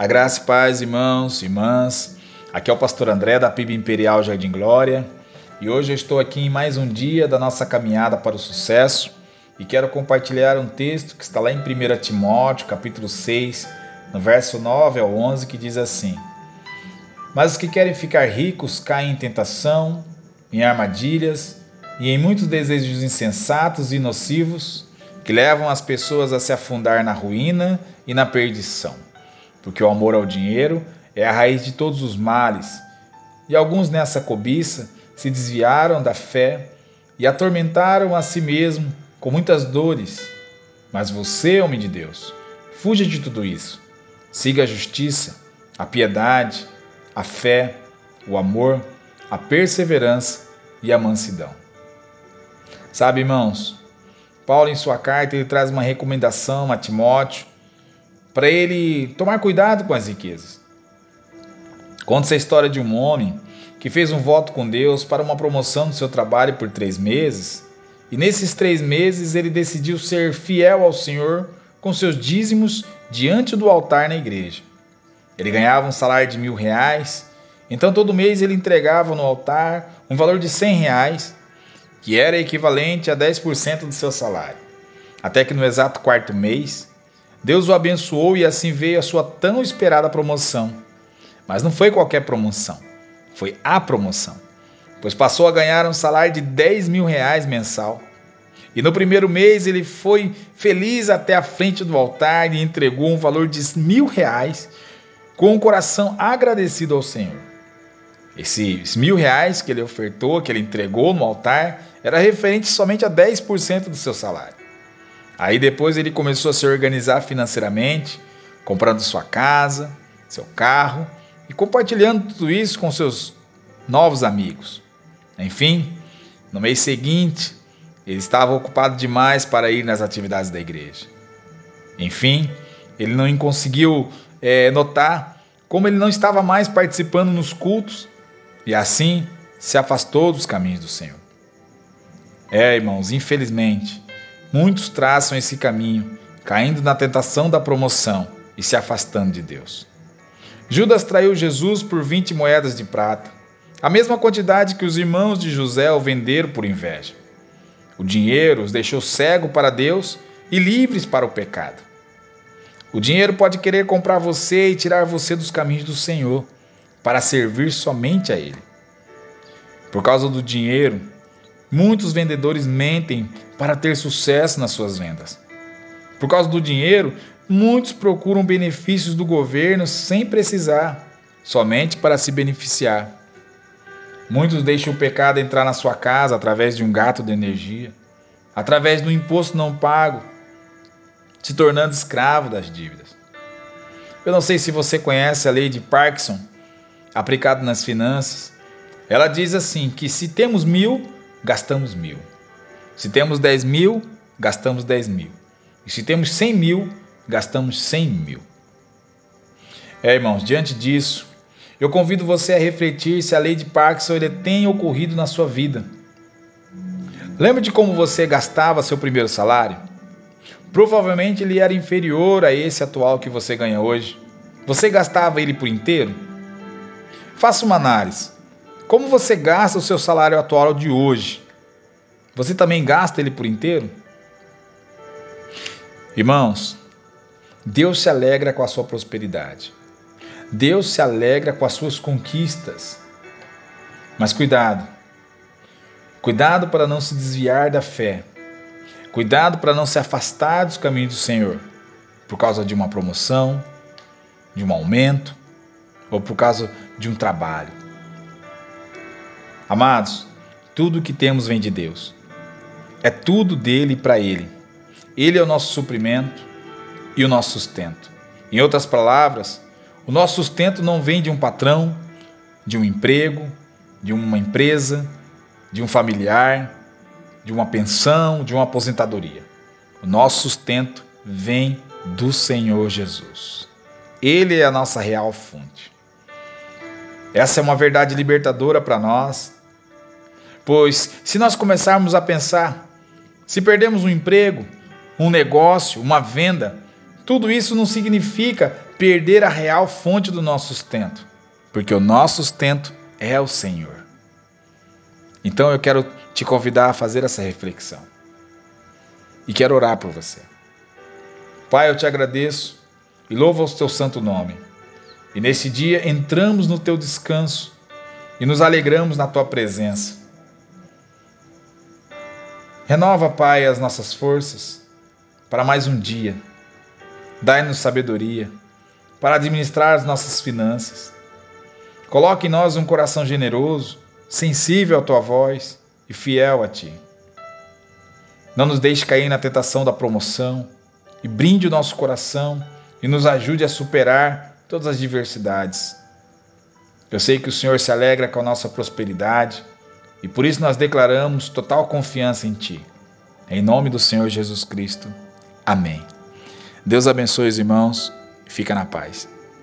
A graça e paz, irmãos e irmãs. Aqui é o pastor André da PIB Imperial Jardim Glória. E hoje eu estou aqui em mais um dia da nossa caminhada para o sucesso e quero compartilhar um texto que está lá em 1 Timóteo, capítulo 6, no verso 9 ao 11, que diz assim: Mas os que querem ficar ricos caem em tentação, em armadilhas e em muitos desejos insensatos e nocivos que levam as pessoas a se afundar na ruína e na perdição. Porque o amor ao dinheiro é a raiz de todos os males, e alguns nessa cobiça se desviaram da fé e atormentaram a si mesmo com muitas dores. Mas você, homem de Deus, fuja de tudo isso. Siga a justiça, a piedade, a fé, o amor, a perseverança e a mansidão. Sabe, irmãos, Paulo em sua carta ele traz uma recomendação a Timóteo para ele tomar cuidado com as riquezas. Conta-se a história de um homem que fez um voto com Deus para uma promoção no seu trabalho por 3 meses, e nesses 3 meses ele decidiu ser fiel ao Senhor com seus dízimos diante do altar na igreja. Ele ganhava um salário de R$1.000, então todo mês ele entregava no altar um valor de R$100, que era equivalente a 10% do seu salário. Até que no exato 4º mês, Deus o abençoou e assim veio a sua tão esperada promoção. Mas não foi qualquer promoção, foi a promoção, pois passou a ganhar um salário de R$10.000 mensal. E no primeiro mês ele foi feliz até a frente do altar e entregou um valor de R$1.000 com o coração agradecido ao Senhor. Esses R$1.000 que ele ofertou, que ele entregou no altar, era referente somente a 10% do seu salário. Aí depois ele começou a se organizar financeiramente, comprando sua casa, seu carro e compartilhando tudo isso com seus novos amigos. Enfim, no mês seguinte, ele estava ocupado demais para ir nas atividades da igreja. Enfim, ele não conseguiu notar como ele não estava mais participando nos cultos e assim se afastou dos caminhos do Senhor. Irmãos, infelizmente, muitos traçam esse caminho, caindo na tentação da promoção e se afastando de Deus. Judas traiu Jesus por 20 moedas de prata, a mesma quantidade que os irmãos de José o venderam por inveja. O dinheiro os deixou cego para Deus e livres para o pecado. O dinheiro pode querer comprar você e tirar você dos caminhos do Senhor, para servir somente a Ele. Por causa do dinheiro, muitos vendedores mentem para ter sucesso nas suas vendas. Por causa do dinheiro, muitos procuram benefícios do governo sem precisar, somente para se beneficiar. Muitos deixam o pecado entrar na sua casa através de um gasto de energia, através do imposto não pago, se tornando escravo das dívidas. Eu não sei se você conhece a lei de Parkinson, aplicada nas finanças. Ela diz assim, que se temos 1.000, gastamos 1.000. Se temos 10.000, gastamos 10.000. E se temos 100.000, gastamos 100.000. Irmãos, diante disso, eu convido você a refletir se a lei de Parkinson tem ocorrido na sua vida. Lembra de como você gastava seu primeiro salário? Provavelmente ele era inferior a esse atual que você ganha hoje. Você gastava ele por inteiro? Faça uma análise. Como você gasta o seu salário atual de hoje? Você também gasta ele por inteiro? Irmãos, Deus se alegra com a sua prosperidade. Deus se alegra com as suas conquistas. Mas cuidado. Cuidado para não se desviar da fé. Cuidado para não se afastar dos caminhos do Senhor, por causa de uma promoção, de um aumento ou por causa de um trabalho. Amados, tudo o que temos vem de Deus. É tudo dele e para ele. Ele é o nosso suprimento e o nosso sustento. Em outras palavras, o nosso sustento não vem de um patrão, de um emprego, de uma empresa, de um familiar, de uma pensão, de uma aposentadoria. O nosso sustento vem do Senhor Jesus. Ele é a nossa real fonte. Essa é uma verdade libertadora para nós, pois se nós começarmos a pensar, se perdemos um emprego, um negócio, uma venda, tudo isso não significa perder a real fonte do nosso sustento, porque o nosso sustento é o Senhor. Então eu quero te convidar a fazer essa reflexão e quero orar por você. Pai, eu te agradeço e louvo o teu santo nome. E nesse dia entramos no teu descanso e nos alegramos na tua presença. Renova, Pai, as nossas forças para mais um dia. Dai-nos sabedoria para administrar as nossas finanças. Coloque em nós um coração generoso, sensível à tua voz e fiel a ti. Não nos deixe cair na tentação da promoção e brinde o nosso coração e nos ajude a superar todas as diversidades. Eu sei que o Senhor se alegra com a nossa prosperidade e por isso nós declaramos total confiança em ti. Em nome do Senhor Jesus Cristo. Amém. Deus abençoe os irmãos e fica na paz.